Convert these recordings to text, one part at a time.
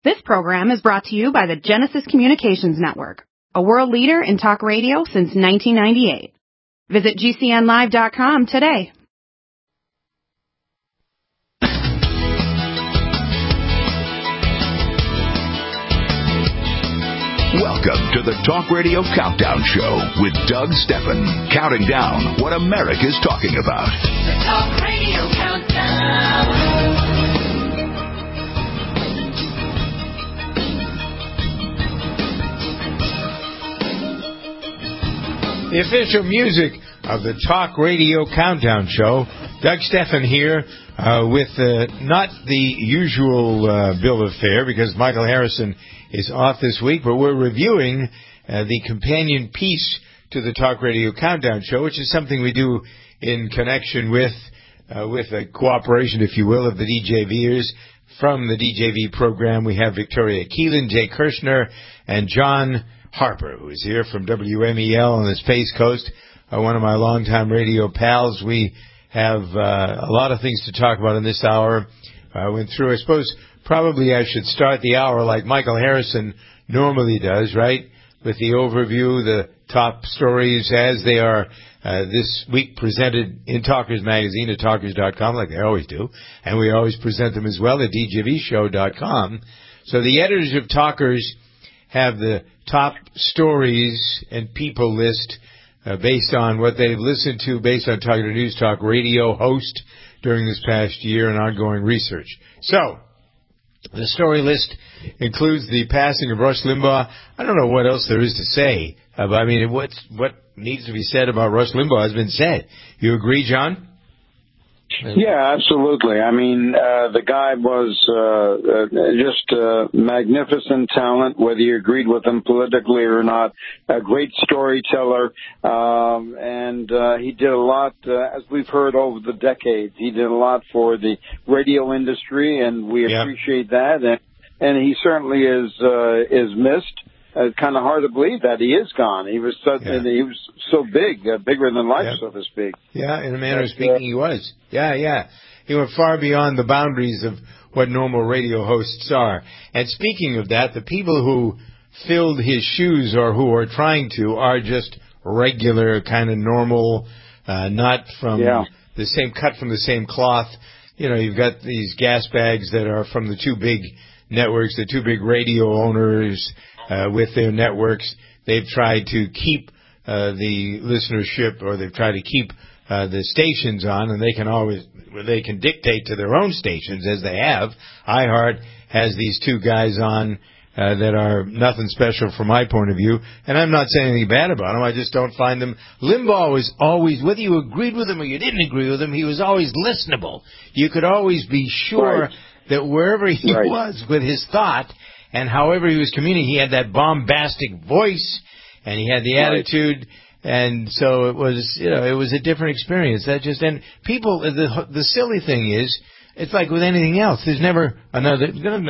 This program is brought to you by the Genesis Communications Network, a world leader in talk radio since 1998. Visit GCNlive.com today. Welcome to the Talk Radio Countdown Show with Doug Steffen, counting down what America's talking about. The Talk Radio Countdown. The official music of the Talk Radio Countdown Show. Doug Steffen here with not the usual bill of fare because Michael Harrison is off this week, but we're reviewing the companion piece to the Talk Radio Countdown Show, which is something we do in connection with a cooperation, if you will, of the DJVers. From the DJV program, we have Victoria Keelan, Jay Kirshner, and John Harper, who is here from WMEL on the Space Coast, one of my longtime radio pals. We have a lot of things to talk about in this hour. I went through, I suppose, probably I should start the hour like Michael Harrison normally does, right? With the overview, the top stories as they are this week presented in Talkers Magazine at Talkers.com, like they always do. And we always present them as well at DJVShow.com. So the editors of Talkers have the top stories and people list based on what they've listened to, based on Talk News Talk Radio host during this past year and ongoing research. So, the story list includes the passing of Rush Limbaugh. I don't know what else there is to say. I mean, what needs to be said about Rush Limbaugh has been said. You agree, John? Yeah, absolutely. I mean, the guy was just magnificent talent, whether you agreed with him politically or not. A great storyteller, and he did a lot, as we've heard over the decades. He did a lot for the radio industry, and we appreciate that. And he certainly is missed. It's kind of hard to believe that he is gone. He was so big, bigger than life, so to speak. Yeah, in a manner of speaking, he was. Yeah. He went far beyond the boundaries of what normal radio hosts are. And speaking of that, the people who filled his shoes or who are trying to are just regular, kind of normal, not from the same cut from the same cloth. You know, you've got these gas bags that are from the two big networks, the two big radio owners with their networks. They've tried to keep the listenership, or they've tried to keep the stations on, and they can dictate to their own stations, as they have. iHeart has these two guys on that are nothing special from my point of view, and I'm not saying anything bad about them. I just don't find them. Limbaugh was always, whether you agreed with him or you didn't agree with him, he was always listenable. You could always be sure that wherever he was with his thought and however he was communicating, he had that bombastic voice and he had the attitude. And so it was, it was a different experience. And people, the silly thing is, it's like with anything else. There's never another.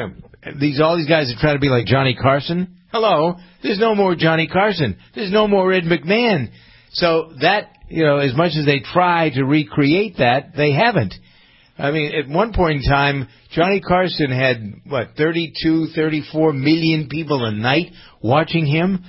All these guys that try to be like Johnny Carson. Hello, there's no more Johnny Carson. There's no more Ed McMahon. So that, as much as they try to recreate that, they haven't. I mean, at one point in time, Johnny Carson had 32, 34 million people a night watching him.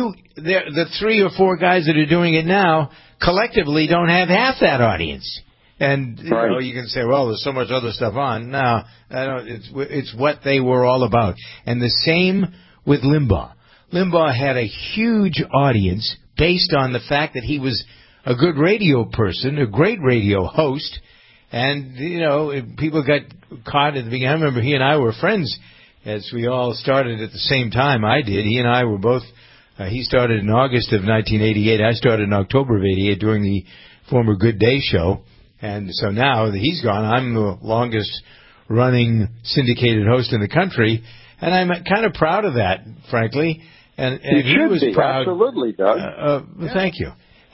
The 3 or 4 guys that are doing it now collectively don't have half that audience. And you can say, well, there's so much other stuff on. No, I don't. It's what they were all about. And the same with Limbaugh. Limbaugh had a huge audience based on the fact that he was a good radio person, a great radio host. And, people got caught at the beginning. I remember he and I were friends as we all started at the same time. I did. He and I were both. He started in August of 1988. I started in October of 88 during the former Good Day show. And so now that he's gone, I'm the longest-running syndicated host in the country, and I'm kind of proud of that, frankly. And he was proud. Absolutely, Doug. Thank you.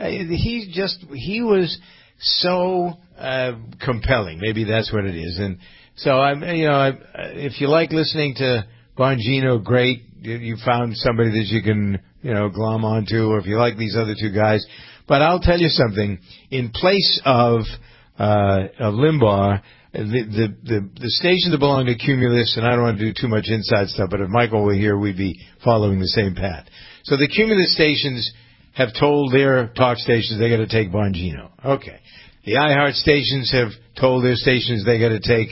He was so compelling. Maybe that's what it is. And so if you like listening to Bongino, great. You found somebody that you can glom onto, or if you like these other two guys. But I'll tell you something. In place of of Limbaugh, the stations that belong to Cumulus, and I don't want to do too much inside stuff, but if Michael were here, we'd be following the same path. So the Cumulus stations have told their talk stations they got to take Bongino. Okay. The iHeart stations have told their stations they got to take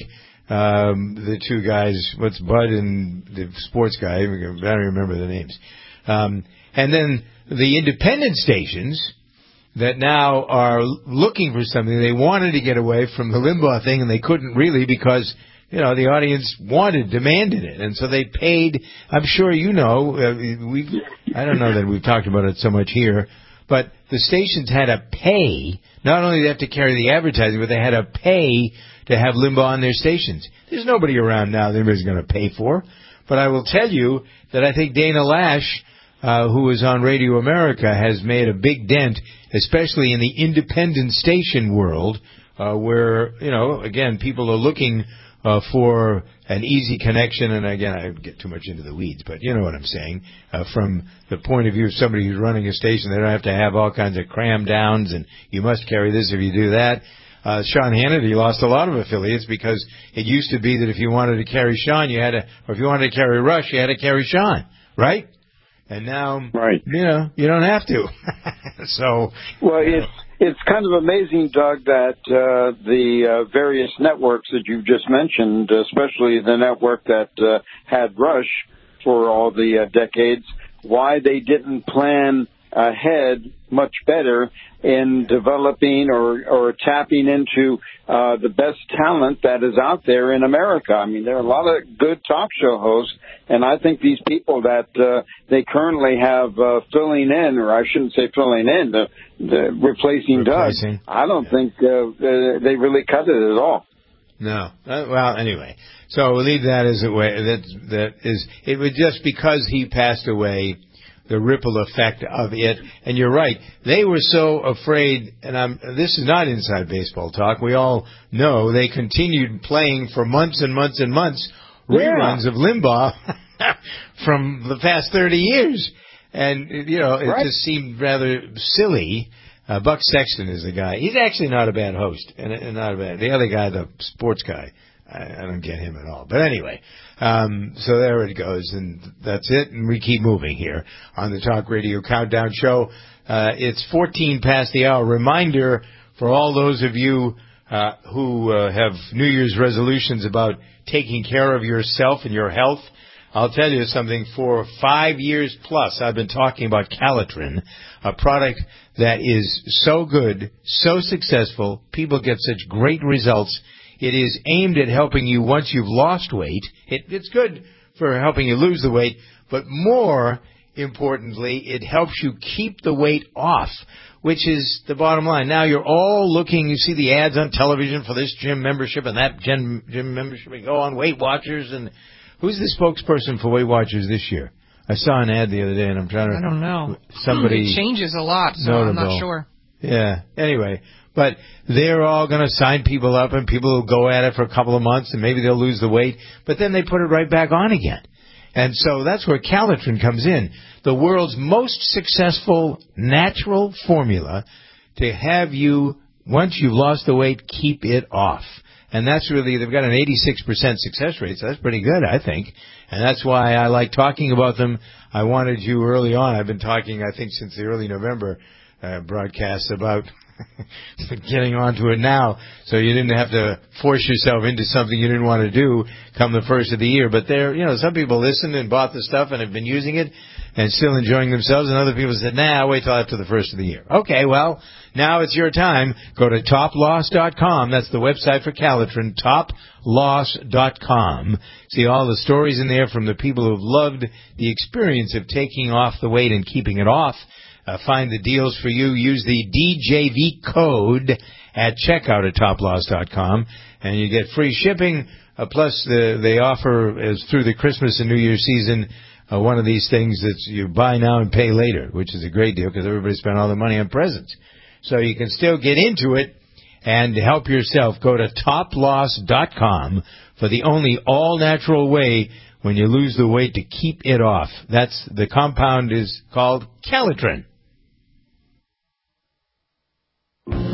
the two guys, what's Bud and the sports guy, I don't remember the names. And then the independent stations that now are looking for something, they wanted to get away from the Limbaugh thing, and they couldn't really because, the audience demanded it. And so they paid, I'm sure you know, I don't know that we've talked about it so much here, but the stations had to pay, not only did they have to carry the advertising, but they had to pay to have Limbaugh on their stations. There's nobody around now that anybody's going to pay for. But I will tell you that I think Dana Lash, who is on Radio America, has made a big dent, especially in the independent station world, where, again, people are looking for an easy connection. And again, I get too much into the weeds, but you know what I'm saying. From the point of view of somebody who's running a station, they don't have to have all kinds of cram downs, and you must carry this if you do that. Sean Hannity lost a lot of affiliates because it used to be that if you wanted to carry Sean, or if you wanted to carry Rush, you had to carry Sean, right? And now, right. You don't have to. So, well, it's kind of amazing, Doug, that the various networks that you've just mentioned, especially the network that had Rush for all the decades, why they didn't plan ahead much better in developing or tapping into the best talent that is out there in America. I mean, there are a lot of good talk show hosts, and I think these people that they currently have filling in, or I shouldn't say filling in, replacing Doug, I don't think they really cut it at all. No. Well, anyway, so we'll leave that as a way. It was just because he passed away, the ripple effect of it. And you're right. They were so afraid, and this is not inside baseball talk. We all know they continued playing for months and months and months reruns of Limbaugh from the past 30 years. And, it just seemed rather silly. Buck Sexton is the guy. He's actually not a bad host, and not a bad. The other guy, the sports guy, I don't get him at all. But anyway, so there it goes, and that's it. And we keep moving here on the Talk Radio Countdown Show. It's 14 past the hour. Reminder for all those of you who have New Year's resolutions about taking care of yourself and your health. I'll tell you something. For 5 years plus, I've been talking about Calitrin, a product that is so good, so successful. People get such great results. It is aimed at helping you once you've lost weight. It's good for helping you lose the weight, but more importantly, it helps you keep the weight off, which is the bottom line. Now you're all looking, you see the ads on television for this gym membership and that gym membership. You go on Weight Watchers, and who's the spokesperson for Weight Watchers this year? I saw an ad the other day, and I'm trying to... I don't know. Somebody... It changes a lot, so notable. I'm not sure. Yeah. Anyway, but they're all going to sign people up, and people will go at it for a couple of months, and maybe they'll lose the weight, but then they put it right back on again. And so that's where Calitrin comes in. The world's most successful natural formula to have you, once you've lost the weight, keep it off. And that's really, they've got an 86% success rate, so that's pretty good, I think. And that's why I like talking about them. I wanted you early on. I've been talking, I think, since the early November broadcast about getting onto it now, so you didn't have to force yourself into something you didn't want to do come the first of the year. But there, some people listened and bought the stuff and have been using it and still enjoying themselves, and other people said, nah, wait till after the first of the year. Okay, well, now it's your time. Go to toploss.com. That's the website for Calitrin, toploss.com. See all the stories in there from the people who've loved the experience of taking off the weight and keeping it off. Find the deals for you. Use the DJV code at checkout at toploss.com, and you get free shipping. Plus, they offer, as through the Christmas and New Year season, one of these things that you buy now and pay later, which is a great deal because everybody spent all their money on presents. So you can still get into it and help yourself. Go to toploss.com for the only all-natural way when you lose the weight to keep it off. That's the compound is called Calitrin.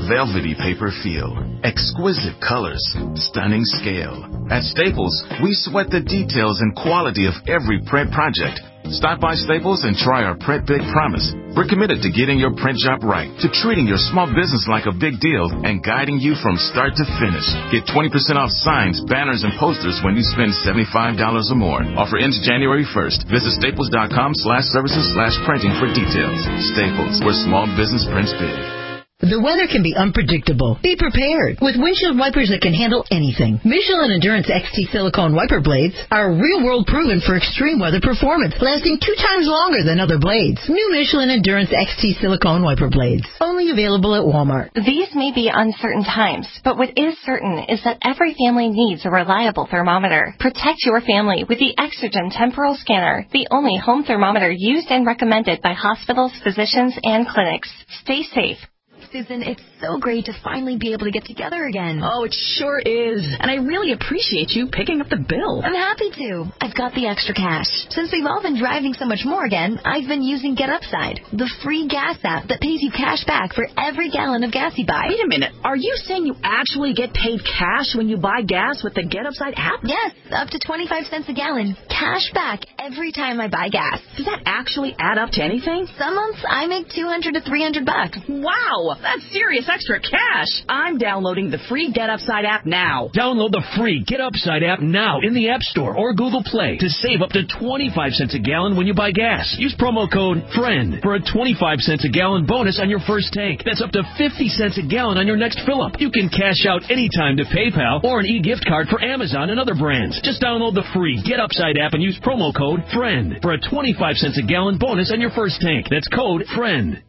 velvety paper feel, exquisite colors, stunning scale. At Staples, we sweat the details and quality of every print project. Stop by Staples and try our Print Big Promise. We're committed to getting your print job right, to treating your small business like a big deal, and guiding you from start to finish. Get 20% off signs, banners, and posters when you spend $75 or more. Offer ends January 1st. Visit staples.com/services/printing for details. Staples, where small business prints big. The weather can be unpredictable. Be prepared with windshield wipers that can handle anything. Michelin Endurance XT silicone wiper blades are real-world proven for extreme weather performance, lasting 2 times longer than other blades. New Michelin Endurance XT silicone wiper blades, only available at Walmart. These may be uncertain times, but what is certain is that every family needs a reliable thermometer. Protect your family with the Exergen Temporal Scanner, the only home thermometer used and recommended by hospitals, physicians, and clinics. Stay safe. Susan, it's so great to finally be able to get together again. Oh, it sure is. And I really appreciate you picking up the bill. I'm happy to. I've got the extra cash. Since we've all been driving so much more again, I've been using Get Upside, the free gas app that pays you cash back for every gallon of gas you buy. Wait a minute. Are you saying you actually get paid cash when you buy gas with the Get Upside app? Yes, up to 25 cents a gallon. Cash back every time I buy gas. Does that actually add up to anything? Some months I make $200 to $300. Wow! That's serious extra cash. I'm downloading the free Get Upside app now. Download the free Get Upside app now in the App Store or Google Play to save up to 25 cents a gallon when you buy gas. Use promo code FRIEND for a 25 cents a gallon bonus on your first tank. That's up to 50 cents a gallon on your next fill-up. You can cash out anytime to PayPal or an e-gift card for Amazon and other brands. Just download the free Get Upside app and use promo code FRIEND for a 25 cents a gallon bonus on your first tank. That's code FRIEND.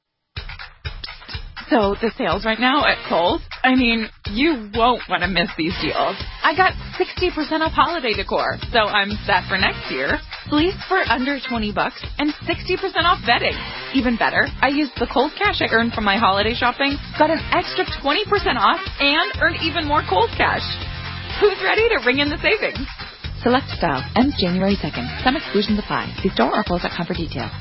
So the sales right now at Kohl's, I mean, you won't want to miss these deals. I got 60% off holiday decor, so I'm set for next year. Fleece for under $20 and 60% off bedding. Even better, I used the Kohl's cash I earned from my holiday shopping, got an extra 20% off, and earned even more Kohl's cash. Who's ready to ring in the savings? Select style. Ends January 2nd. Some exclusions apply. See store or Kohl's.com for details.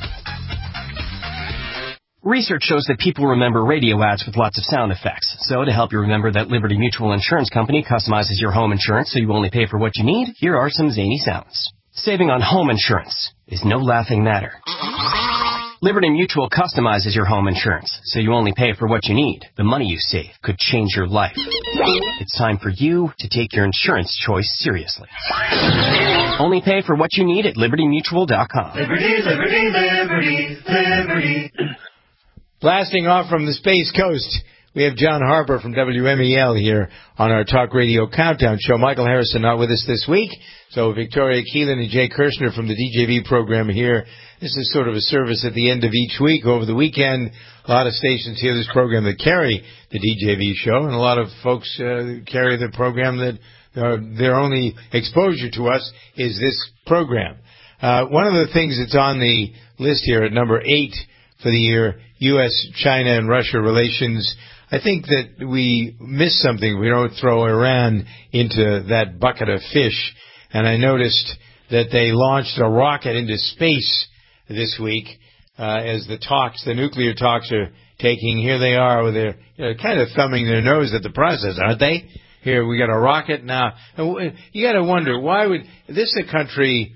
Research shows that people remember radio ads with lots of sound effects. So to help you remember that Liberty Mutual Insurance Company customizes your home insurance so you only pay for what you need, here are some zany sounds. Saving on home insurance is no laughing matter. Liberty Mutual customizes your home insurance so you only pay for what you need. The money you save could change your life. It's time for you to take your insurance choice seriously. Only pay for what you need at libertymutual.com. Liberty, liberty, liberty, liberty. Blasting off from the Space Coast, we have John Harper from WMEL here on our Talk Radio Countdown show. Michael Harrison not with us this week, so Victoria Keelan and Jay Kirshner from the DJV program here. This is sort of a service at the end of each week. Over the weekend, a lot of stations hear this program that carry the DJV show, and a lot of folks carry the program that their only exposure to us is this program. One of the things that's on the list here at number 8 for the year, U.S., China, and Russia relations. I think that we miss something. We don't throw Iran into that bucket of fish. And I noticed that they launched a rocket into space this week as the nuclear talks are taking. Here they are with their kind of thumbing their nose at the process, aren't they? Here we got a rocket now. You got to wonder, why would this a country?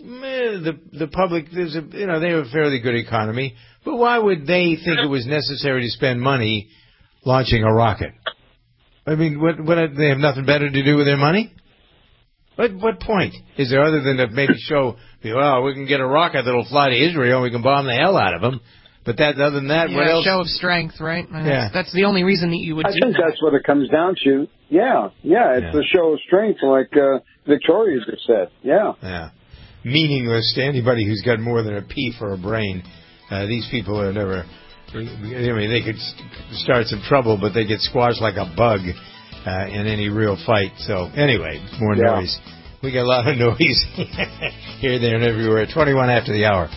The public, they have a fairly good economy, but why would they think it was necessary to spend money launching a rocket? I mean, what they have nothing better to do with their money? What point is there other than to maybe show, well, we can get a rocket that'll fly to Israel and we can bomb the hell out of them? But other than that, what else? Show of strength, right? Yeah. That's the only reason that you would do that. I think that's what it comes down to. Yeah, it's a show of strength, like Victoria just said. Yeah. Meaningless to anybody who's got more than a pea for a brain. These people are never. I mean, they could start some trouble, but they get squashed like a bug in any real fight. So anyway, more noise. We got a lot of noise here, there, and everywhere. 21 after the hour.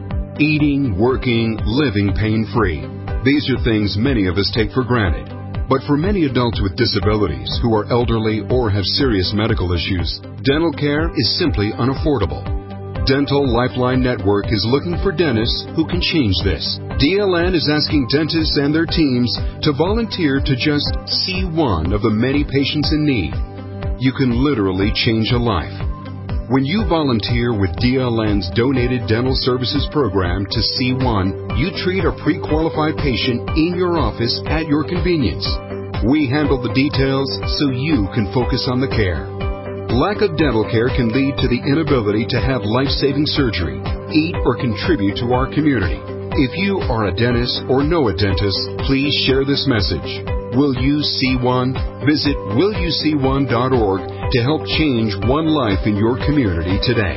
Eating, working, living pain-free. These are things many of us take for granted. But for many adults with disabilities who are elderly or have serious medical issues, dental care is simply unaffordable. Dental Lifeline Network is looking for dentists who can change this. DLN is asking dentists and their teams to volunteer to just see one of the many patients in need. You can literally change a life. When you volunteer with DLN's Donated Dental Services Program to C1, you treat a pre-qualified patient in your office at your convenience. We handle the details so you can focus on the care. Lack of dental care can lead to the inability to have life-saving surgery, eat, or contribute to our community. If you are a dentist or know a dentist, please share this message. Will You See One? Visit willyouseeone.org to help change one life in your community today.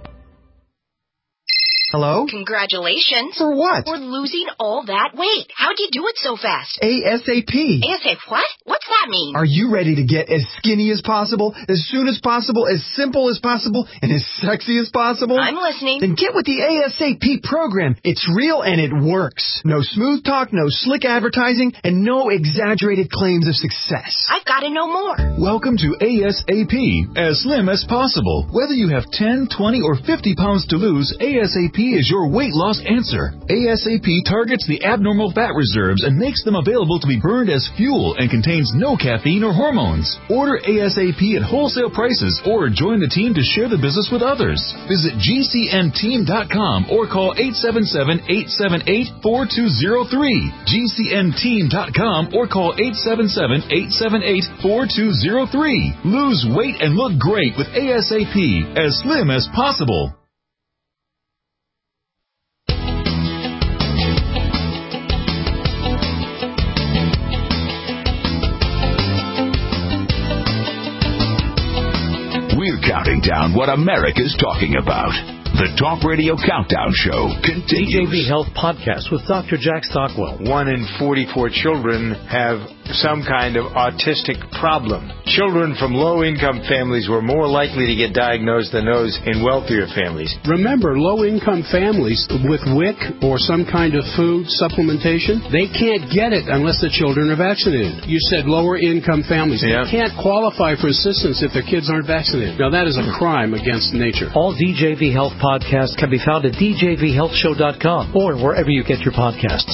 Hello? Congratulations. For what? For losing all that weight. How'd you do it so fast? ASAP. ASAP what? What's that mean? Are you ready to get as skinny as possible, as soon as possible, as simple as possible, and as sexy as possible? I'm listening. Then get with the ASAP program. It's real and it works. No smooth talk, no slick advertising, and no exaggerated claims of success. I've got to know more. Welcome to ASAP, as slim as possible. Whether you have 10, 20, or 50 pounds to lose, ASAP is your weight loss answer. ASAP targets the abnormal fat reserves and makes them available to be burned as fuel and contains no caffeine or hormones. Order ASAP at wholesale prices or join the team to share the business with others. Visit GCNteam.com or call 877-878-4203. GCNteam.com or call 877-878-4203. Lose weight and look great with ASAP, as slim as possible. We're counting down what America's talking about. The Talk Radio Countdown Show continues. DJV Health Podcast with Dr. Jack Stockwell. 1 in 44 children have some kind of autistic problem. Children from low-income families were more likely to get diagnosed than those in wealthier families. Remember, low-income families with WIC or some kind of food supplementation, they can't get it unless the children are vaccinated. You said lower-income families. Yeah. They can't qualify for assistance if their kids aren't vaccinated. Now, that is a crime against nature. All DJV Health podcasts can be found at djvhealthshow.com or wherever you get your podcasts.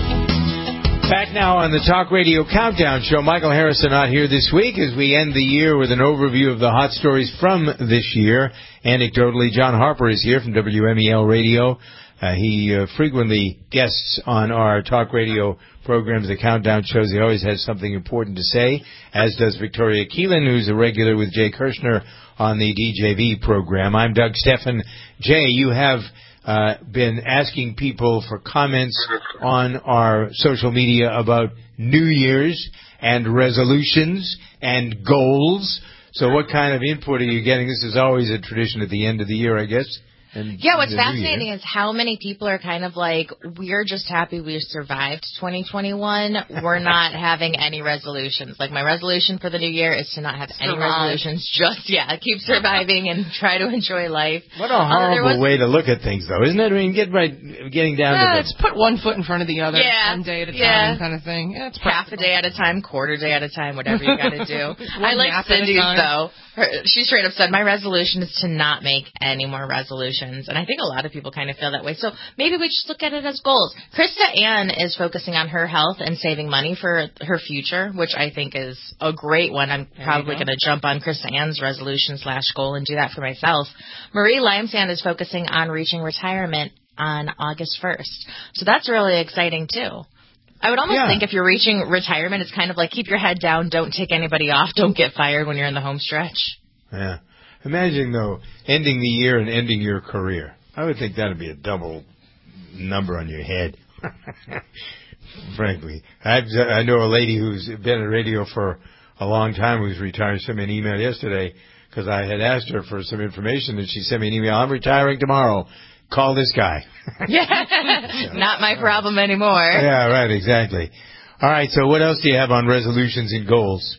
Back now on the Talk Radio Countdown Show. Michael Harrison not here this week as we end the year with an overview of the hot stories from this year. Anecdotally, John Harper is here from WMEL Radio. He frequently guests on our talk radio programs, the Countdown shows. He always has something important to say, as does Victoria Keelan, who's a regular with Jay Kirshner on the DJV program. I'm Doug Steffen. Jay, you have been asking people for comments on our social media about New Year's and resolutions and goals. So what kind of input are you getting? This is always a tradition at the end of the year, I guess. Yeah, what's fascinating is how many people are kind of like, we're just happy we survived 2021. We're not having any resolutions. Like, my resolution for the new year is to not have any resolutions. Just, keep surviving and try to enjoy life. What a horrible way to look at things, though, isn't it? I mean, getting down to it's put one foot in front of the other, one day at a time kind of thing. Yeah, it's half a day at a time, quarter day at a time, whatever you got to do. I like Cindy's, though. She straight up said, my resolution is to not make any more resolutions. And I think a lot of people kind of feel that way. So maybe we just look at it as goals. Krista Ann is focusing on her health and saving money for her future, which I think is a great one. I'm probably going to jump on Krista Ann's resolution/goal and do that for myself. Marie Limesand is focusing on reaching retirement on August 1st. So that's really exciting, too. I would almost think if you're reaching retirement, it's kind of like keep your head down, don't take anybody off, don't get fired when you're in the home stretch. Yeah. Imagine, though, ending the year and ending your career. I would think that would be a double number on your head, frankly. I know a lady who's been in radio for a long time who's retired. She sent me an email yesterday because I had asked her for some information, and she sent me an email, I'm retiring tomorrow. Call this guy. Not my problem anymore. Yeah, right, exactly. All right, so what else do you have on resolutions and goals?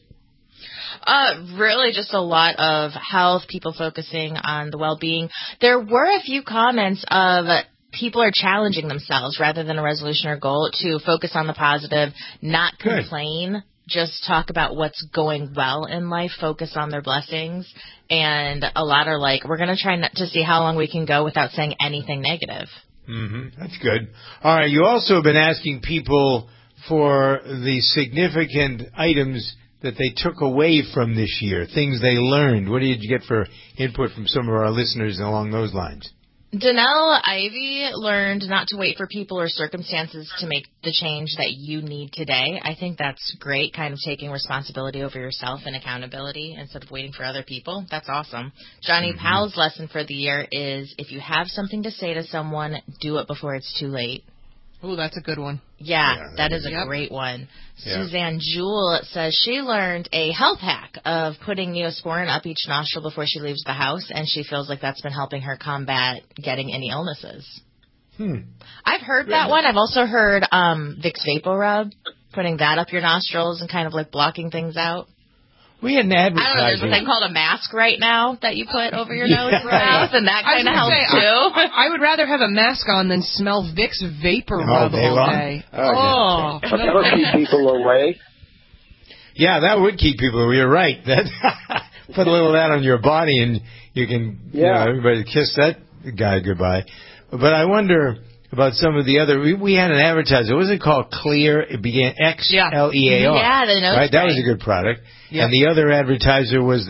Really just a lot of health, people focusing on the well-being. There were a few comments of people are challenging themselves rather than a resolution or goal to focus on the positive, not complain just talk about what's going well in life, focus on their blessings. And a lot are like, we're going to try not to see how long we can go without saying anything negative. Mm-hmm. That's good. All right. You also have been asking people for the significant items that they took away from this year, things they learned. What did you get for input from some of our listeners along those lines? Danelle Ivy learned not to wait for people or circumstances to make the change that you need today. I think that's great, kind of taking responsibility over yourself and accountability instead of waiting for other people. That's awesome. Johnny Powell's lesson for the year is if you have something to say to someone, do it before it's too late. Oh, that's a good one. Yeah, that is a great one. Yeah. Suzanne Jewell says she learned a health hack of putting Neosporin up each nostril before she leaves the house, and she feels like that's been helping her combat getting any illnesses. I've heard that one. I've also heard Vicks VapoRub, putting that up your nostrils and kind of like blocking things out. We had an advertising. I don't know, there's a thing called a mask right now that you put over your nose and mouth, and that kind of helps too. I would rather have a mask on than smell Vicks VapoRub all day. That would keep people away. Yeah, that would keep people away. You're right. Put a little of that on your body, and you can, everybody kiss that guy goodbye. But I wonder about some of the other. We had an advertiser. What was it called? Clear. It began XLEAR. Yeah, the nose right. spray. That was a good product. Yeah. And the other advertiser was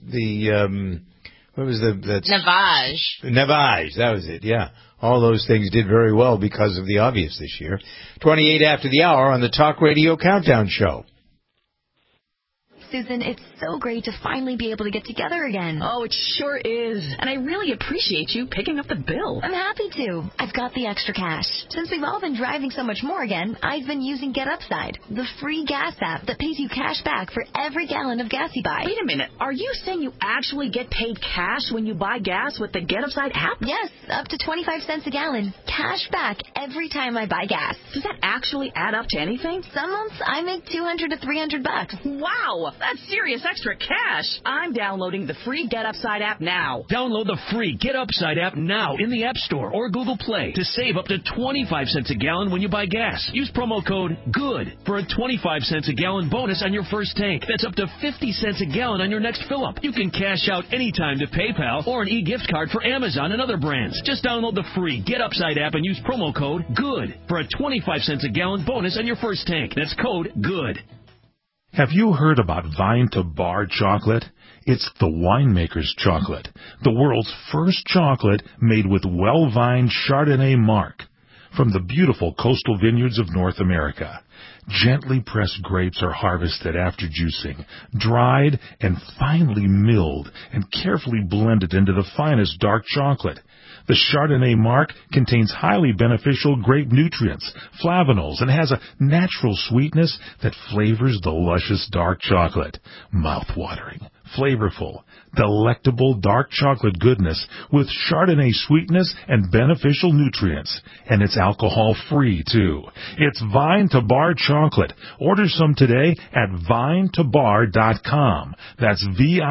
what was the Navage. That was it. Yeah. All those things did very well because of the obvious this year. 28 after the hour on the Talk Radio Countdown Show. Susan, it's so great to finally be able to get together again. Oh, it sure is. And I really appreciate you picking up the bill. I'm happy to. I've got the extra cash. Since we've all been driving so much more again, I've been using Get Upside, the free gas app that pays you cash back for every gallon of gas you buy. Wait a minute. Are you saying you actually get paid cash when you buy gas with the Get Upside app? Yes, up to 25 cents a gallon. Cash back every time I buy gas. Does that actually add up to anything? Some months I make $200 to $300. Wow! That's serious extra cash. I'm downloading the free Get Upside app now. Download the free Get Upside app now in the App Store or Google Play to save up to 25 cents a gallon when you buy gas. Use promo code GOOD for a 25 cents a gallon bonus on your first tank. That's up to 50 cents a gallon on your next fill-up. You can cash out anytime to PayPal or an e-gift card for Amazon and other brands. Just download the free Get Upside app and use promo code GOOD for a 25 cents a gallon bonus on your first tank. That's code GOOD. Have you heard about Vine to Bar chocolate? It's the winemaker's chocolate, the world's first chocolate made with well-vined Chardonnay marc from the beautiful coastal vineyards of North America. Gently pressed grapes are harvested after juicing, dried and finely milled and carefully blended into the finest dark chocolate. The Chardonnay marc contains highly beneficial grape nutrients, flavanols, and has a natural sweetness that flavors the luscious dark chocolate. Mouth-watering, flavorful, delectable dark chocolate goodness with Chardonnay sweetness and beneficial nutrients. And it's alcohol-free, too. It's Vine to Bar chocolate. Order some today at vinetobar.com. That's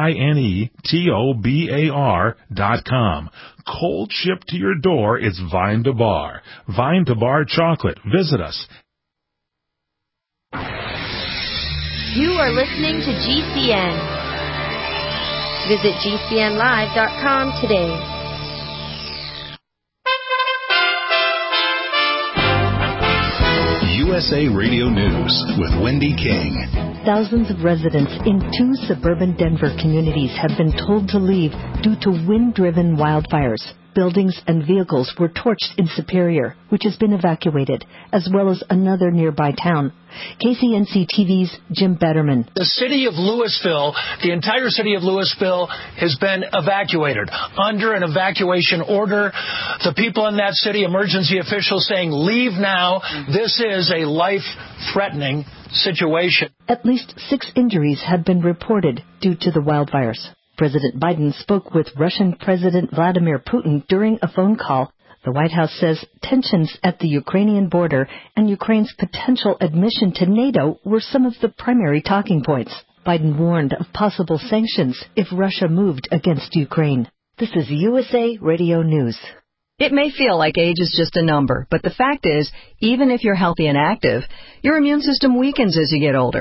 VINETOBAR.com. Cold shipped to your door, it's Vine to Bar. Vine to Bar chocolate. Visit us. You are listening to GCN. Visit GCNlive.com today. USA Radio News with Wendy King. Thousands of residents in 2 suburban Denver communities have been told to leave due to wind-driven wildfires. Buildings and vehicles were torched in Superior, which has been evacuated, as well as another nearby town. KCNC-TV's Jim Betterman. The city of Louisville, the entire city of Louisville, has been evacuated under an evacuation order. The people in that city, emergency officials saying, leave now. This is a life-threatening situation. At least 6 injuries have been reported due to the wildfires. President Biden spoke with Russian President Vladimir Putin during a phone call. The White House says tensions at the Ukrainian border and Ukraine's potential admission to NATO were some of the primary talking points. Biden warned of possible sanctions if Russia moved against Ukraine. This is USA Radio News. It may feel like age is just a number, but the fact is, even if you're healthy and active, your immune system weakens as you get older.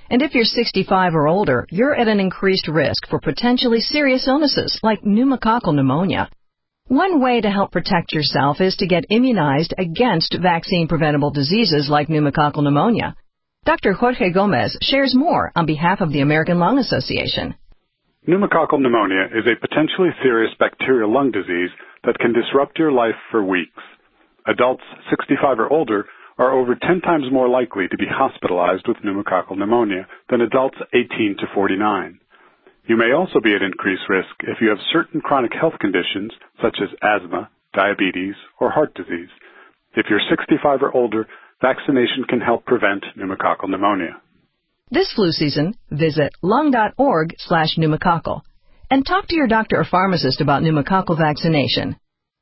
And if you're 65 or older, you're at an increased risk for potentially serious illnesses like pneumococcal pneumonia. One way to help protect yourself is to get immunized against vaccine-preventable diseases like pneumococcal pneumonia. Dr. Jorge Gomez shares more on behalf of the American Lung Association. Pneumococcal pneumonia is a potentially serious bacterial lung disease that can disrupt your life for weeks. Adults 65 or older are over 10 times more likely to be hospitalized with pneumococcal pneumonia than adults 18 to 49. You may also be at increased risk if you have certain chronic health conditions such as asthma, diabetes, or heart disease. If you're 65 or older, vaccination can help prevent pneumococcal pneumonia. This flu season, visit lung.org/pneumococcal and talk to your doctor or pharmacist about pneumococcal vaccination.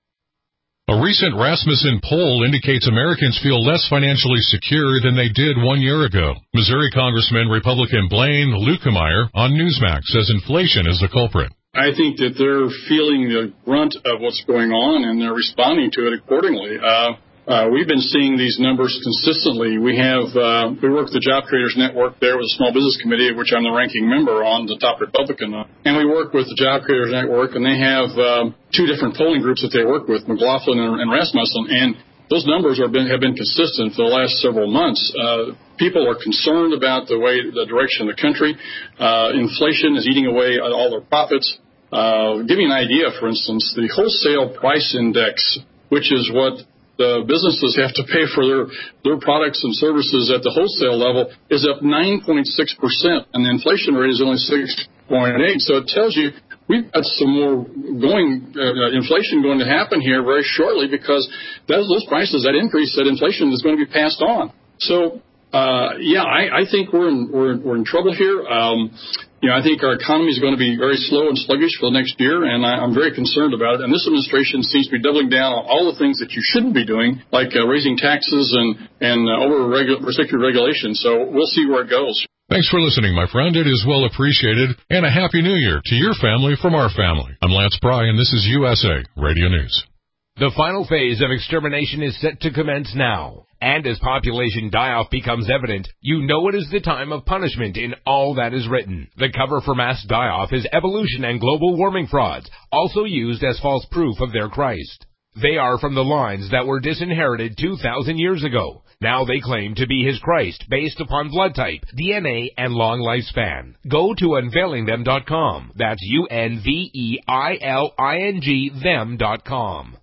A recent Rasmussen poll indicates Americans feel less financially secure than they did 1 year ago. Missouri Congressman Republican Blaine Luetkemeyer on Newsmax says inflation is the culprit. I think that they're feeling the brunt of what's going on, and they're responding to it accordingly. We've been seeing these numbers consistently. We work with the Job Creators Network there with the Small Business Committee, of which I'm the ranking member on, the top Republican. And we work with the Job Creators Network, and they have two different polling groups that they work with, McLaughlin and Rasmussen, and those numbers have been consistent for the last several months. People are concerned about the direction of the country. Inflation is eating away at all their profits. Give you an idea, for instance, the wholesale price index, which is what the businesses have to pay for their products and services at the wholesale level, is up 9.6%, and the inflation rate is only 6.8%. So it tells you we've got some more inflation going to happen here very shortly, because those prices, that increase, that inflation is going to be passed on. So I think we're in trouble here. I think our economy is going to be very slow and sluggish for the next year, and I'm very concerned about it. And this administration seems to be doubling down on all the things that you shouldn't be doing, like raising taxes and restricted regulation. So we'll see where it goes. Thanks for listening, my friend. It is well appreciated. And a Happy New Year to your family from our family. I'm Lance Pry, and this is USA Radio News. The final phase of extermination is set to commence now. And as population die-off becomes evident, you know it is the time of punishment in all that is written. The cover for mass die-off is evolution and global warming frauds, also used as false proof of their Christ. They are from the lines that were disinherited 2,000 years ago. Now they claim to be his Christ based upon blood type, DNA, and long lifespan. Go to unveilingthem.com. That's UNVEILING them.com.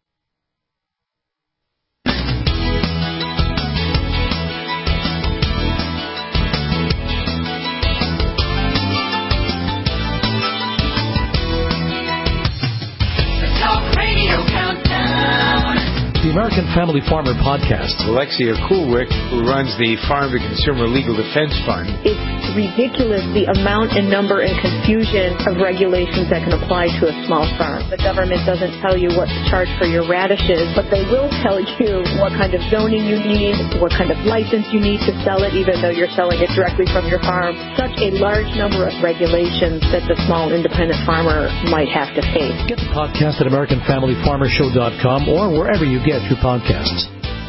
The American Family Farmer Podcast. Alexia Kulwick, who runs the Farm to Consumer Legal Defense Fund. It's ridiculous the amount and number and confusion of regulations that can apply to a small farm. The government doesn't tell you what to charge for your radishes, but they will tell you what kind of zoning you need, what kind of license you need to sell it, even though you're selling it directly from your farm. Such a large number of regulations that the small independent farmer might have to face. Get the podcast at AmericanFamilyFarmerShow.com or wherever you get your podcasts.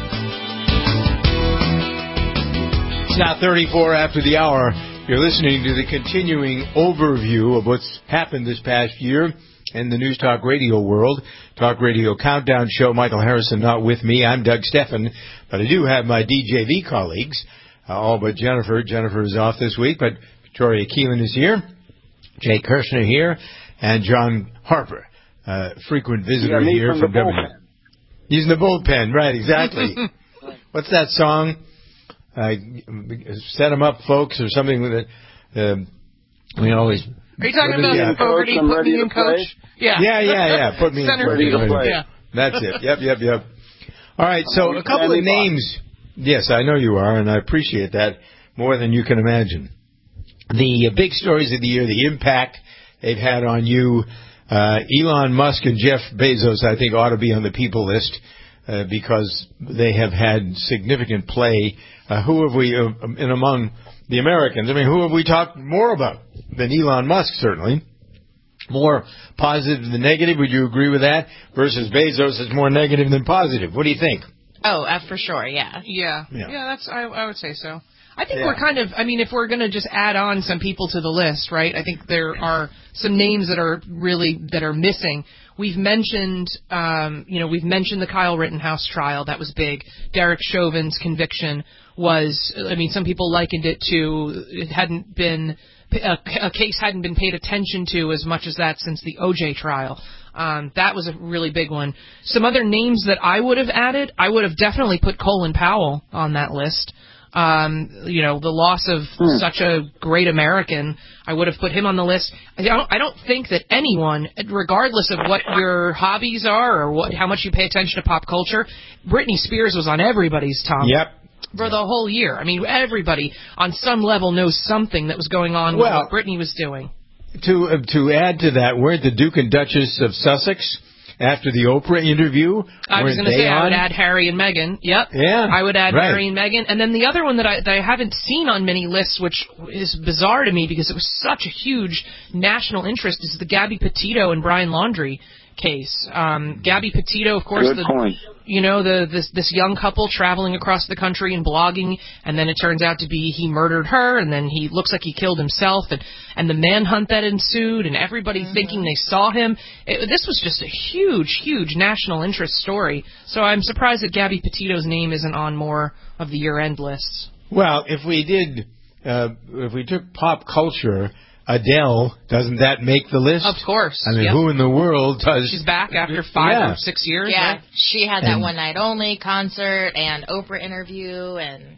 It's now 34 after the hour. You're listening to the continuing overview of what's happened this past year in the News Talk Radio world. Talk Radio Countdown Show. Michael Harrison not with me. I'm Doug Steffen, but I do have my DJV colleagues, all but Jennifer. Jennifer is off this week, but Victoria Keelan is here, Jay Kirshner here, and John Harper, frequent visitor here from W. Using the bullpen, right, exactly. What's that song? Set 'em up, folks, or something with it. We always... Are you talking about Fogarty, put me in coach? Yeah. Put me in coach. Yeah. That's it. Yep. All right, so a couple of names. Yes, I know you are, and I appreciate that more than you can imagine. The big stories of the year, the impact they've had on you. Elon Musk and Jeff Bezos, I think, ought to be on the people list because they have had significant play. Who have we, in among the Americans, who have we talked more about than Elon Musk, certainly? More positive than negative, would you agree with that? Versus Bezos is more negative than positive. What do you think? Oh, for sure, yeah. Yeah, that's I would say so. I think we're kind of, I mean, if we're going to just add on some people to the list, right, I think there are some names that are missing. We've mentioned, we've mentioned the Kyle Rittenhouse trial. That was big. Derek Chauvin's conviction was, I mean, some people likened it to, it hadn't been, a case hadn't been paid attention to as much as that since the OJ trial. That was a really big one. Some other names that I would have added, I would have definitely put Colin Powell on that list. The loss of such a great American, I would have put him on the list. I don't think that anyone, regardless of what your hobbies are or how much you pay attention to pop culture, Britney Spears was on everybody's tongue. Yep. For the whole year. I mean, everybody on some level knows something that was going on with what Britney was doing. To add to that, weren't the Duke and Duchess of Sussex after the Oprah interview? I was going to say I would add Harry and Meghan. Yep. Yeah. I would add Harry and Meghan. And then the other one that I haven't seen on many lists, which is bizarre to me because it was such a huge national interest, is the Gabby Petito and Brian Laundrie case. Gabby Petito, of course, this young couple traveling across the country and blogging, and then it turns out to be he murdered her, and then he looks like he killed himself, and the manhunt that ensued, and everybody thinking they saw him. This was just a huge national interest story. So I'm surprised that Gabby Petito's name isn't on more of the year-end lists. Well, if we took pop culture, Adele, doesn't that make the list? Of course. I mean, who in the world does... She's back after 5 or 6 years. Yeah, right? She had that One Night Only concert and Oprah interview, and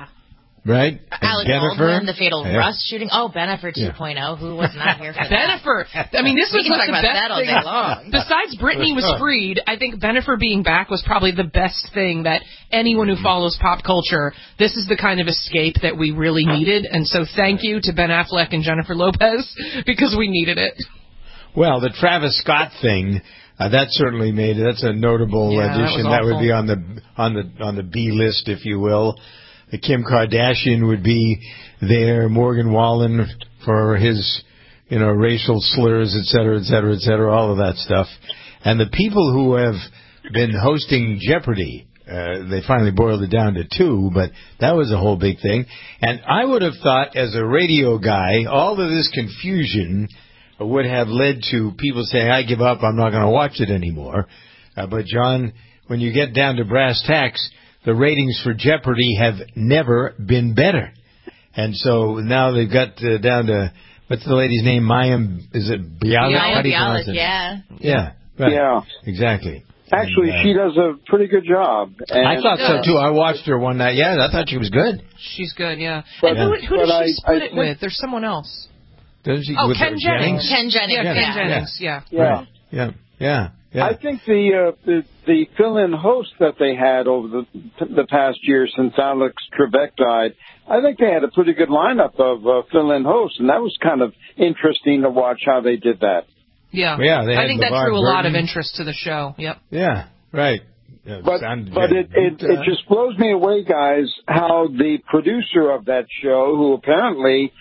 Right? Alec Baldwin, the Fatal Rust shooting. Oh, Bennifer 2.0. Who was not here for that? Bennifer. I mean, this was talk the about best that all thing. day long. Besides Britney was freed, I think Bennifer being back was probably the best thing that anyone who follows pop culture, this is the kind of escape that we really needed. And so thank you to Ben Affleck and Jennifer Lopez because we needed it. Well, the Travis Scott thing, that certainly that's a notable addition. That would be on the B list, if you will. The Kim Kardashian would be there, Morgan Wallen for his, racial slurs, et cetera, all of that stuff. And the people who have been hosting Jeopardy, they finally boiled it down to 2, but that was a whole big thing. And I would have thought, as a radio guy, all of this confusion would have led to people saying, I give up, I'm not going to watch it anymore. But, John, when you get down to brass tacks, the ratings for Jeopardy have never been better. And so now they've got down to, what's the lady's name? Is it Bialik? Maya Bialik, Yeah, right. Yeah. Exactly. Actually, she does a pretty good job. And I thought so, too. I watched her one night. Yeah, I thought she was good. She's good, yeah. But, and who does she split it with? There's someone else. Does she? Ken Jennings. Ken Jennings. Yeah, Ken Jennings, yeah. Yeah. Right. Yeah. I think the fill-in host that they had over the past year since Alex Trebek died, I think they had a pretty good lineup of fill-in hosts, and that was kind of interesting to watch how they did that. Yeah, they had I think that drew a lot of interest to the show. Yep. Yeah, right. But it just blows me away, guys, how the producer of that show, who apparently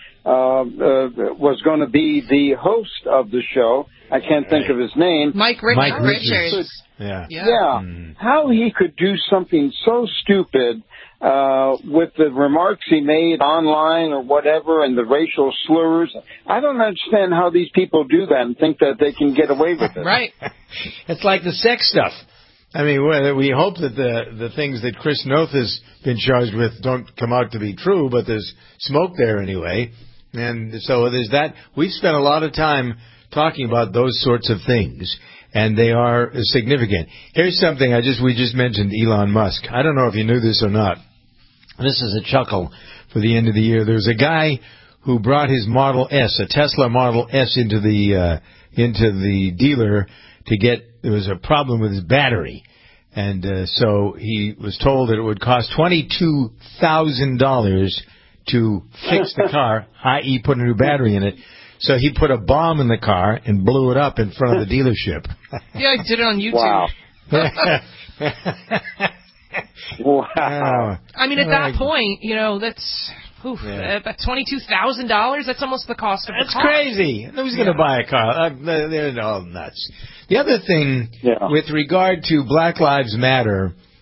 was going to be the host of the show, I can't think of his name. Mike Richards. Yeah. How he could do something so stupid with the remarks he made online or whatever and the racial slurs. I don't understand how these people do that and think that they can get away with it. Right. It's like the sex stuff. I mean, we hope that the things that Chris Noth has been charged with don't come out to be true, but there's smoke there anyway. And so there's that. We've spent a lot of time talking about those sorts of things, and they are significant. Here's something we just mentioned, Elon Musk. I don't know if you knew this or not. This is a chuckle for the end of the year. There's a guy who brought his Model S, a Tesla Model S, into the dealer to get. There was a problem with his battery, and so he was told that it would cost $22,000 to fix the car, i.e., put a new battery in it. So he put a bomb in the car and blew it up in front of the dealership. Yeah, he did it on YouTube. Wow. I mean, at that point, that's about $22,000. That's almost the cost of the car. That's crazy. Who's going to buy a car? They're all nuts. The other thing with regard to Black Lives Matter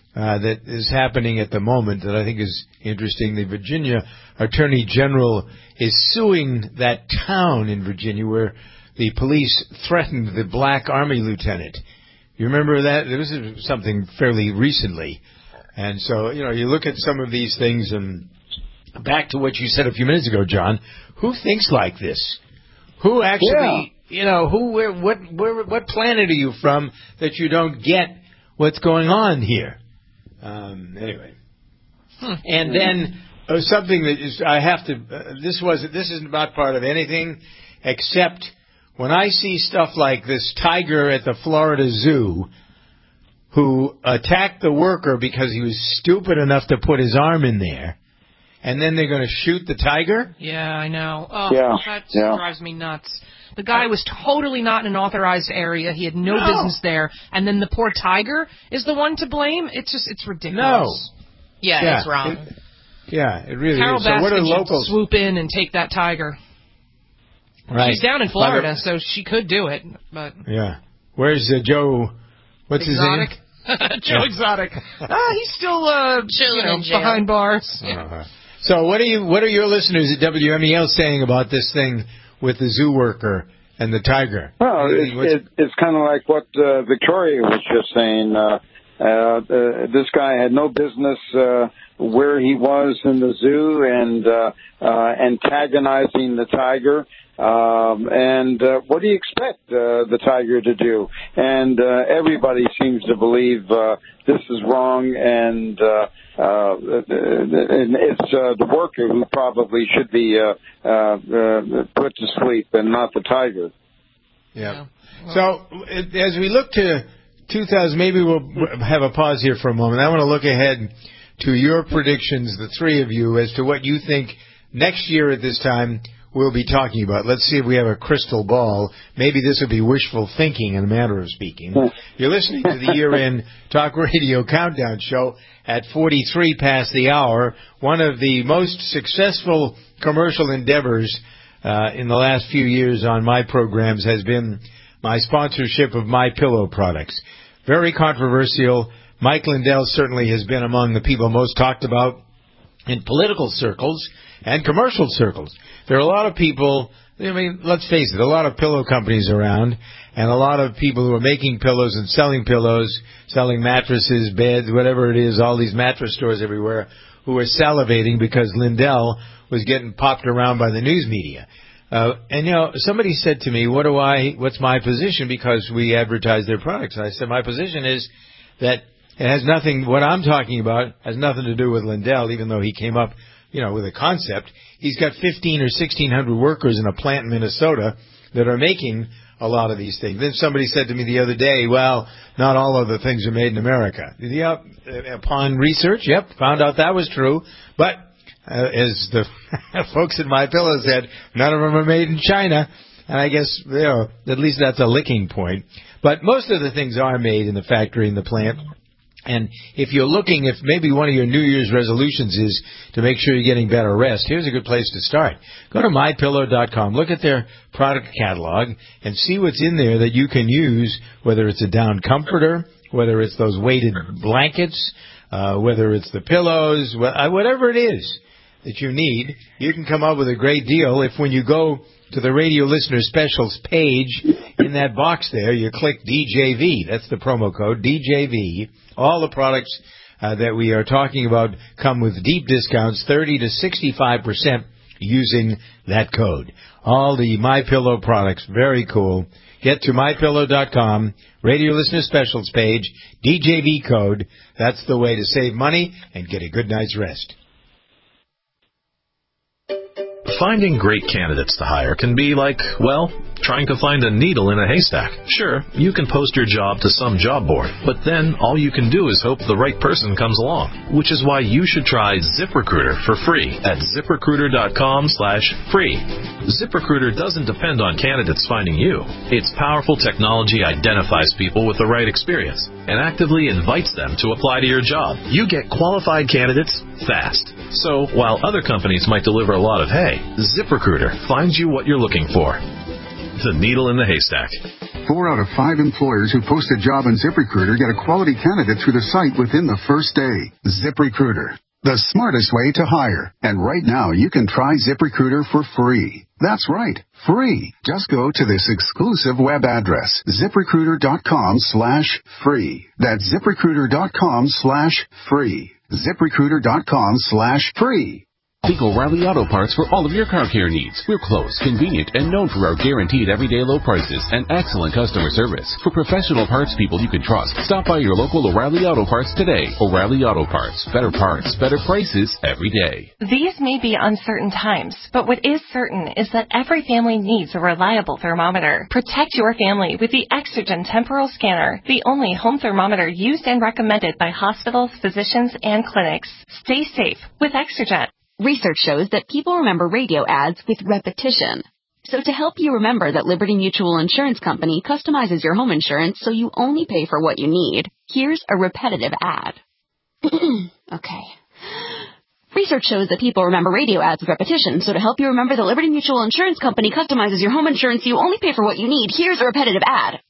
that is happening at the moment that I think is interesting. The Virginia Attorney General is suing that town in Virginia where the police threatened the black Army lieutenant. You remember that? This is something fairly recently. And so, you look at some of these things, and back to what you said a few minutes ago, John, who thinks like this? Who actually, what planet are you from that you don't get what's going on here? Anyway. And then something that is, I have to, this is not part of anything except when I see stuff like this tiger at the Florida Zoo who attacked the worker because he was stupid enough to put his arm in there, and then they're going to shoot the tiger? Yeah, I know. Oh, that drives me nuts. The guy was totally not in an authorized area. He had no business there. And then the poor tiger is the one to blame? It's ridiculous. No. Yeah, it's wrong. It really Carol is. So what are locals? Should swoop in and take that tiger. Right. She's down in Florida, so she could do it. But yeah. Where's Joe? What's Exotic? his name? Joe Exotic. He's still chilling behind bars. So what are your listeners at WMEL saying about this thing with the zoo worker and the tiger? Well, it's kind of like what Victoria was just saying. This guy had no business where he was in the zoo and antagonizing the tiger. And what do you expect the tiger to do? And everybody seems to believe this is wrong, and it's the worker who probably should be put to sleep and not the tiger. Yeah. So as we look to 2000, maybe we'll have a pause here for a moment. I want to look ahead to your predictions, the three of you, as to what you think next year at this time we'll be talking about. Let's see if we have a crystal ball. Maybe this will be wishful thinking, in a manner of speaking. You're listening to the year-end Talk Radio Countdown Show at 43 past the hour. One of the most successful commercial endeavors in the last few years on my programs has been my sponsorship of MyPillow products. Very controversial. Mike Lindell certainly has been among the people most talked about in political circles and commercial circles. There are a lot of people, let's face it, a lot of pillow companies around, and a lot of people who are making pillows and selling mattresses, beds, whatever it is, all these mattress stores everywhere, who are salivating because Lindell was getting popped around by the news media. And somebody said to me, what's my position, because we advertise their products? And I said, my position is that it has nothing, what I'm talking about has nothing to do with Lindell, even though he came up, with a concept. He's got 1,500 or 1,600 workers in a plant in Minnesota that are making a lot of these things. Then somebody said to me the other day, well, not all of the things are made in America. Yep, upon research, found out that was true. But as the folks at MyPillow said, none of them are made in China. And I guess, at least that's a licking point. But most of the things are made in the factory, in the plant. And if you're looking, if maybe one of your New Year's resolutions is to make sure you're getting better rest, here's a good place to start. Go to MyPillow.com, look at their product catalog, and see what's in there that you can use, whether it's a down comforter, whether it's those weighted blankets, whether it's the pillows, whatever it is that you need. You can come up with a great deal if when you go to the Radio Listener Specials page, in that box there, you click DJV. That's the promo code, DJV. All the products that we are talking about come with deep discounts, 30 to 65% using that code. All the MyPillow products, very cool. Get to MyPillow.com, Radio Listener Specials page, DJV code. That's the way to save money and get a good night's rest. Finding great candidates to hire can be like, well, trying to find a needle in a haystack. Sure, you can post your job to some job board, but then all you can do is hope the right person comes along, which is why you should try ZipRecruiter for free at ZipRecruiter.com/free. ZipRecruiter doesn't depend on candidates finding you. Its powerful technology identifies people with the right experience and actively invites them to apply to your job. You get qualified candidates fast. So, while other companies might deliver a lot of hay, ZipRecruiter finds you what you're looking for. The needle in the haystack. 4 out of 5 employers who post a job on ZipRecruiter get a quality candidate through the site within the first day. ZipRecruiter, the smartest way to hire. And right now, you can try ZipRecruiter for free. That's right, free. Just go to this exclusive web address, ZipRecruiter.com/free. That's ZipRecruiter.com/free. ZipRecruiter.com/free. Think O'Reilly Auto Parts for all of your car care needs. We're close, convenient, and known for our guaranteed everyday low prices and excellent customer service. For professional parts people you can trust, stop by your local O'Reilly Auto Parts today. O'Reilly Auto Parts. Better parts, better prices every day. These may be uncertain times, but what is certain is that every family needs a reliable thermometer. Protect your family with the Exergen Temporal Scanner, the only home thermometer used and recommended by hospitals, physicians, and clinics. Stay safe with Exergen. Research shows that people remember radio ads with repetition. So to help you remember that Liberty Mutual Insurance Company customizes your home insurance so you only pay for what you need, here's a repetitive ad. Okay. Research shows that people remember radio ads with repetition, so to help you remember that Liberty Mutual Insurance Company customizes your home insurance so you only pay for what you need, here's a repetitive ad.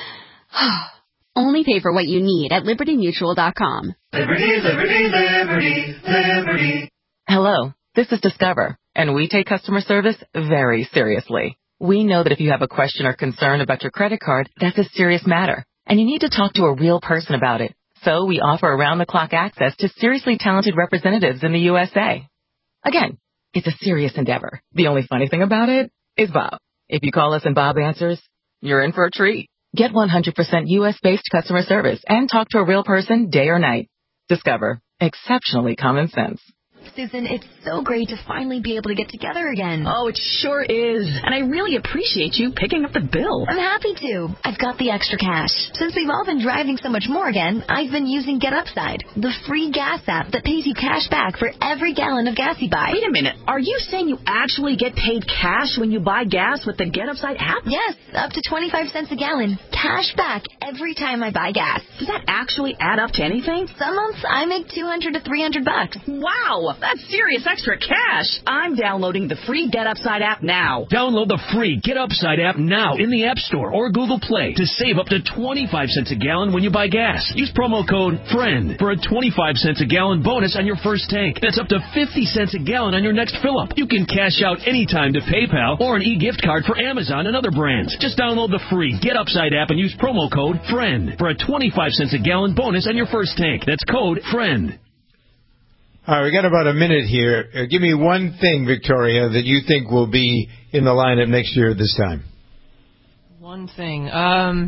Only pay for what you need at LibertyMutual.com. Liberty, liberty, liberty, liberty. Hello, this is Discover, and we take customer service very seriously. We know that if you have a question or concern about your credit card, that's a serious matter, and you need to talk to a real person about it. So we offer around-the-clock access to seriously talented representatives in the USA. Again, it's a serious endeavor. The only funny thing about it is Bob. If you call us and Bob answers, you're in for a treat. Get 100% U.S.-based customer service and talk to a real person day or night. Discover. Exceptionally common sense. Susan, it's so great to finally be able to get together again. Oh, it sure is. And I really appreciate you picking up the bill. I'm happy to. I've got the extra cash. Since we've all been driving so much more again, I've been using Get Upside, the free gas app that pays you cash back for every gallon of gas you buy. Wait a minute. Are you saying you actually get paid cash when you buy gas with the Get Upside app? Yes, up to 25 cents a gallon. Cash back every time I buy gas. Does that actually add up to anything? Some months I make $200 to $300. Wow! That's serious extra cash. I'm downloading the free Get Upside app now. Download the free Get Upside app now in the App Store or Google Play to save up to 25 cents a gallon when you buy gas. Use promo code FRIEND for a 25 cents a gallon bonus on your first tank. That's up to 50 cents a gallon on your next fill-up. You can cash out anytime to PayPal or an e-gift card for Amazon and other brands. Just download the free Get Upside app and use promo code FRIEND for a 25 cents a gallon bonus on your first tank. That's code FRIEND. All right, we got about a minute here. Give me one thing, Victoria, that you think will be in the lineup next year at this time. One thing. I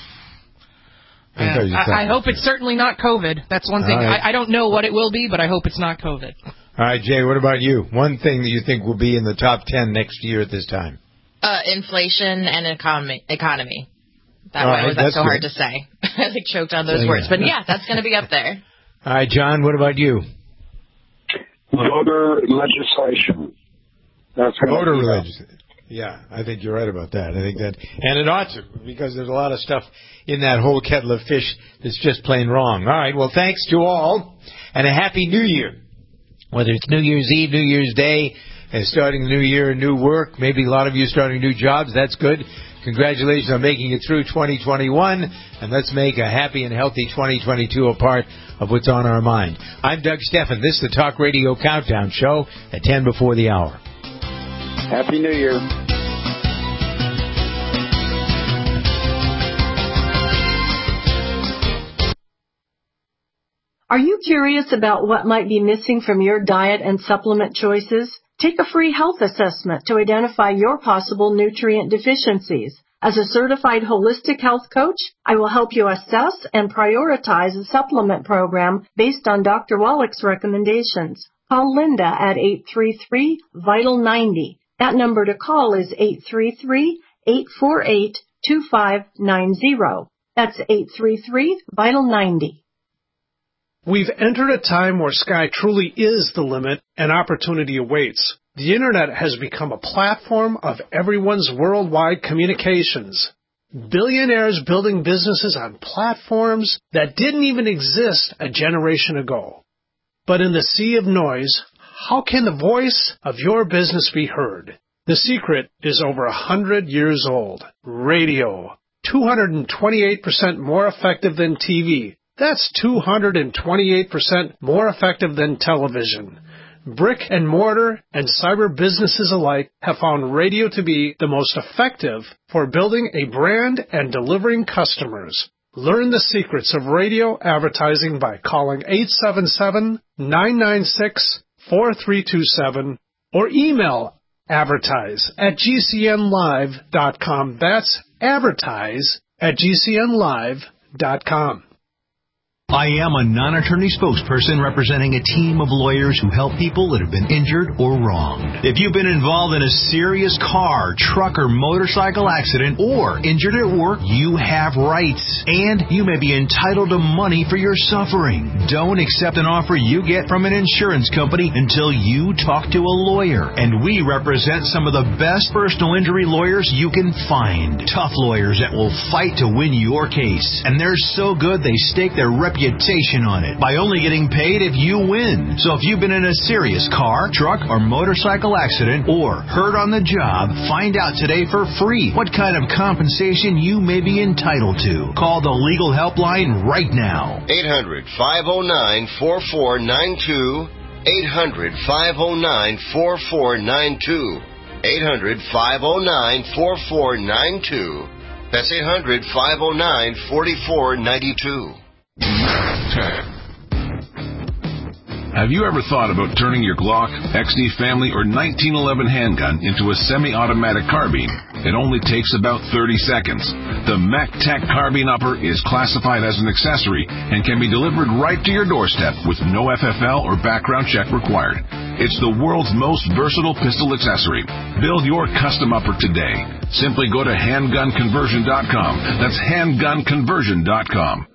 hope it's certainly not COVID. That's one thing. Right. I don't know what it will be, but I hope it's not COVID. All right, Jay, what about you? One thing that you think will be in the top 10 next year at this time. Inflation and economy. Why was that so hard to say? I choked on those words. But yeah, that's going to be up there. All right, John, what about you? Voter legislation. That's voter legislation. Yeah, I think you're right about that. I think that, and it ought to, because there's a lot of stuff in that whole kettle of fish that's just plain wrong. All right, well, thanks to all, and a Happy New Year. Whether it's New Year's Eve, New Year's Day, and starting the new year and new work, maybe a lot of you starting new jobs, that's good. Congratulations on making it through 2021, and let's make a happy and healthy 2022 a part of what's on our mind. I'm Doug Steffen. This is the Talk Radio Countdown Show at 10 before the hour. Happy New Year. Are you curious about what might be missing from your diet and supplement choices? Take a free health assessment to identify your possible nutrient deficiencies. As a certified holistic health coach, I will help you assess and prioritize a supplement program based on Dr. Wallach's recommendations. Call Linda at 833-VITAL-90. That number to call is 833-848-2590. That's 833-VITAL-90. We've entered a time where sky truly is the limit and opportunity awaits. The Internet has become a platform of everyone's worldwide communications. Billionaires building businesses on platforms that didn't even exist a generation ago. But in the sea of noise, how can the voice of your business be heard? The secret is over 100 years old. Radio. 228% more effective than TV. That's 228% more effective than television. Brick and mortar and cyber businesses alike have found radio to be the most effective for building a brand and delivering customers. Learn the secrets of radio advertising by calling 877-996-4327 or email advertise@gcnlive.com. That's advertise@gcnlive.com. I am a non-attorney spokesperson representing a team of lawyers who help people that have been injured or wronged. If you've been involved in a serious car, truck, or motorcycle accident or injured at work, you have rights, and you may be entitled to money for your suffering. Don't accept an offer you get from an insurance company until you talk to a lawyer, and we represent some of the best personal injury lawyers you can find. Tough lawyers that will fight to win your case, and they're so good they stake their reputation on it by only getting paid if you win. So if you've been in a serious car, truck, or motorcycle accident or hurt on the job, find out today for free what kind of compensation you may be entitled to. Call the legal helpline right now. 800-509-4492. 800-509-4492. 800-509-4492. That's 800-509-4492. Have you ever thought about turning your Glock, XD Family, or 1911 handgun into a semi-automatic carbine? It only takes about 30 seconds. The MacTac Carbine Upper is classified as an accessory and can be delivered right to your doorstep with no FFL or background check required. It's the world's most versatile pistol accessory. Build your custom upper today. Simply go to handgunconversion.com. That's handgunconversion.com.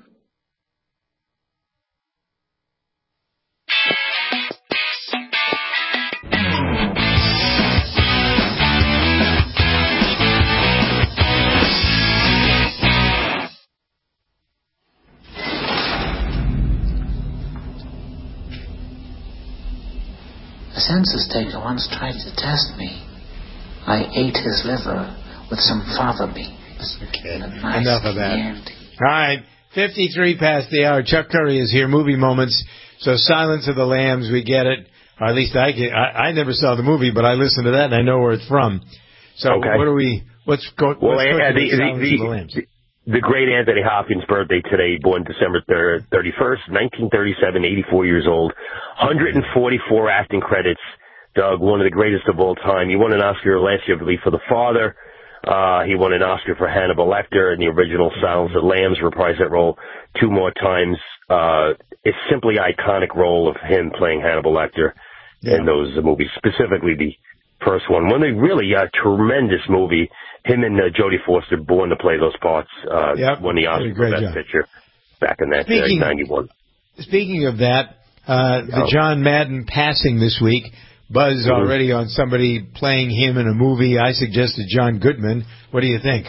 A census taker once tried to test me. I ate his liver with some fava beans. Okay, nice enough of that. candy. All right, 53 past the hour. Chuck Curry is here, Movie Moments. So Silence of the Lambs, we get it. Or at least I never saw the movie, but I listened to that and I know where it's from. So okay. What's going on with Silence of the Lambs? The great Anthony Hopkins' birthday today, born December 31st, 1937, 84 years old, 144 acting credits. Doug, one of the greatest of all time. He won an Oscar last year, I believe, for The Father. He won an Oscar for Hannibal Lecter in the original Silence of the Lambs, reprised that role 2 more times. It's simply iconic role of him playing Hannibal Lecter in those movies, specifically the first one. One really tremendous movie. Him and Jodie Foster, born to play those parts, won the Oscar for Best Picture back in that 91. Speaking of that, the John Madden passing this week. Buzz already on somebody playing him in a movie. I suggested John Goodman. What do you think?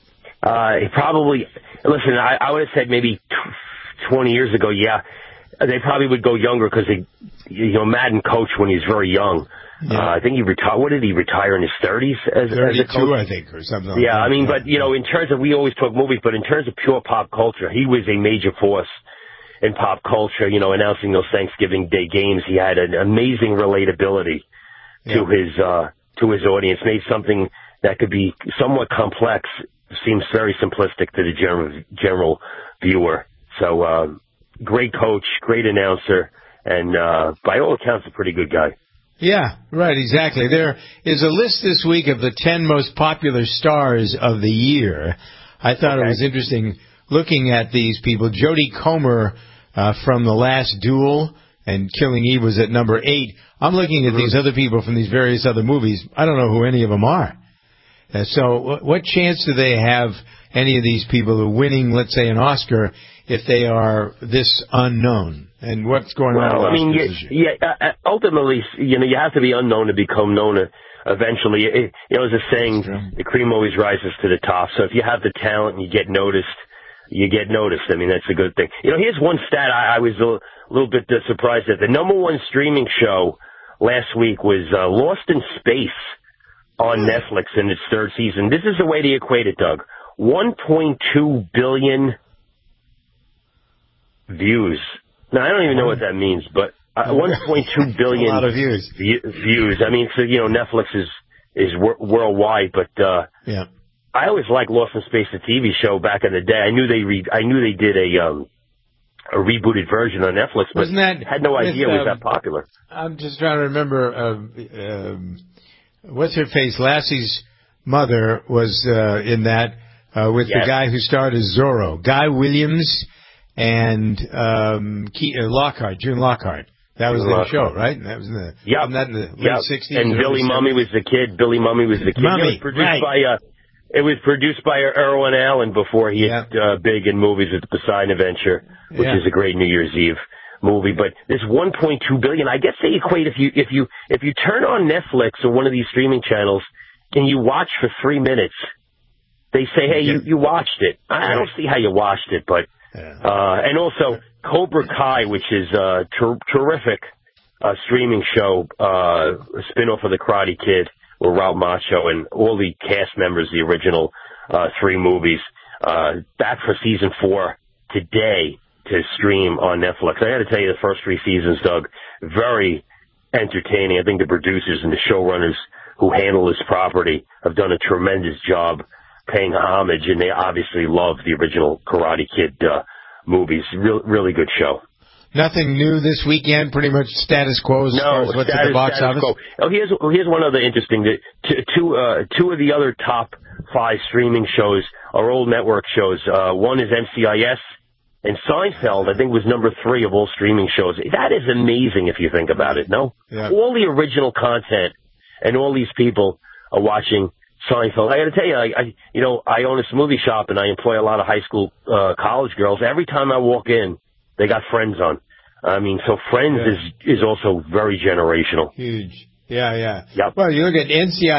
He probably, listen, I would have said maybe 20 years ago, they probably would go younger because Madden coached when he was very young. I think he retired. What did he retire in his 30s as a coach? I think, or something like that. I mean, but, in terms of, we always talk movies, but in terms of pure pop culture, he was a major force in pop culture, announcing those Thanksgiving Day games. He had an amazing relatability to his audience, made something that could be somewhat complex seems very simplistic to the general viewer. So, great coach, great announcer, and by all accounts, a pretty good guy. Yeah, right, exactly. There is a list this week of the 10 most popular stars of the year. I thought it was interesting looking at these people. Jodie Comer from The Last Duel and Killing Eve was at number 8. I'm looking at these other people from these various other movies. I don't know who any of them are. So what chance do they have, any of these people, of winning, let's say, an Oscar if they are this unknown? And what's going on? Well, I mean, ultimately, you have to be unknown to become known eventually. As a saying, the cream always rises to the top. So if you have the talent and you get noticed, you get noticed. I mean, that's a good thing. Here's one stat I was a little bit surprised at. The number 1 streaming show last week was Lost in Space on Netflix in its 3rd season. This is the way to equate it, Doug. 1.2 billion views. Now, I don't even know what that means, but 1.2 billion a lot of views. Views. I mean, so, Netflix is worldwide, but yeah. I always liked Lost in Space, the TV show back in the day. I knew they did a rebooted version on Netflix, but had no idea it was that popular. I'm just trying to remember, what's her face? Lassie's mother was in that with the guy who starred as Zorro, Guy Williams and Lockhart, June Lockhart. That was the show, right? That was in the late 60s. And Billy Mummy was the kid. Mummy, It was produced by Irwin Allen before he hit big in movies with the Poseidon Adventure, which is a great New Year's Eve movie. But this 1.2 billion, I guess they equate if you turn on Netflix or one of these streaming channels and you watch for 3 minutes, they say, hey, you watched it. I don't see how you watched it, but and also Cobra Kai, which is a terrific streaming show, spin-off of the Karate Kid, with Ralph Macchio and all the cast members, the original 3 movies, back for season 4 today to stream on Netflix. I got to tell you, the first 3 seasons, Doug, very entertaining. I think the producers and the showrunners who handle this property have done a tremendous job paying homage, and they obviously love the original Karate Kid movies. Really good show. Nothing new this weekend, pretty much status quo as far as what's at the box office? Oh, here's one other interesting. Two of the other top 5 streaming shows are old network shows. One is NCIS, and Seinfeld, I think, was number 3 of all streaming shows. That is amazing if you think about it, no? Yeah. All the original content, and all these people are watching Seinfeld. I got to tell you, I own a smoothie shop, and I employ a lot of high school, college girls. Every time I walk in, they got Friends on. I mean, so Friends is also very generational. Huge. Yeah. Yep. Well, you look at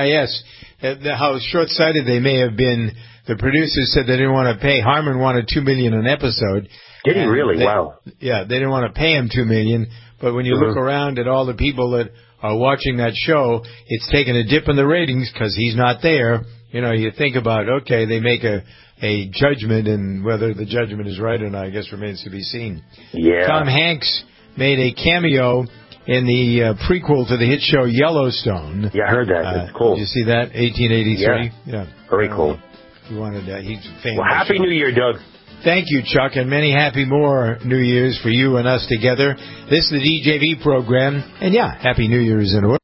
NCIS, how short-sighted they may have been. The producers said they didn't want to pay. Harmon wanted $2 million an episode. Did he really? Wow. Yeah, they didn't want to pay him $2 million. But when you look around at all the people that are watching that show, it's taken a dip in the ratings because he's not there. You think about, okay, they make a judgment, and whether the judgment is right or not, I guess remains to be seen. Yeah. Tom Hanks made a cameo in the prequel to the hit show Yellowstone. Yeah, I heard that. It's cool. Did you see that? 1883? Yeah. Very cool. He wanted that. He's a fan. Well, Happy New Year, Doug. Thank you, Chuck, and many happy more New Years for you and us together. This is the DJV program, and Happy New Year is in order.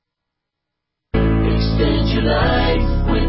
Extend your life with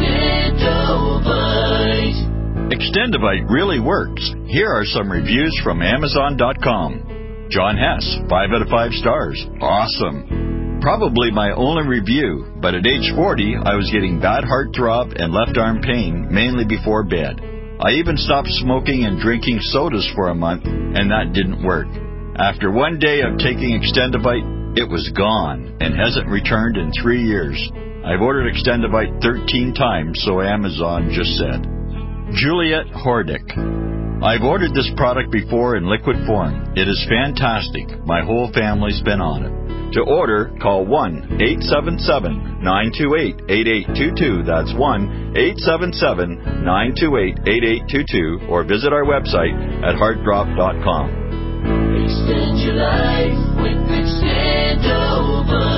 Extendovite. Extendovite really works. Here are some reviews from Amazon.com. John Hess, 5 out of 5 stars. Awesome. Probably my only review, but at age 40, I was getting bad heartthrob and left arm pain, mainly before bed. I even stopped smoking and drinking sodas for a month, and that didn't work. After one day of taking Extendovite, it was gone and hasn't returned in 3 years. I've ordered Extendovite 13 times, so Amazon just said. Juliet Hordick. I've ordered this product before in liquid form. It is fantastic. My whole family's been on it. To order, call 1-877-928-8822. That's 1-877-928-8822. Or visit our website at heartdrop.com. Extend your life with Extendovite.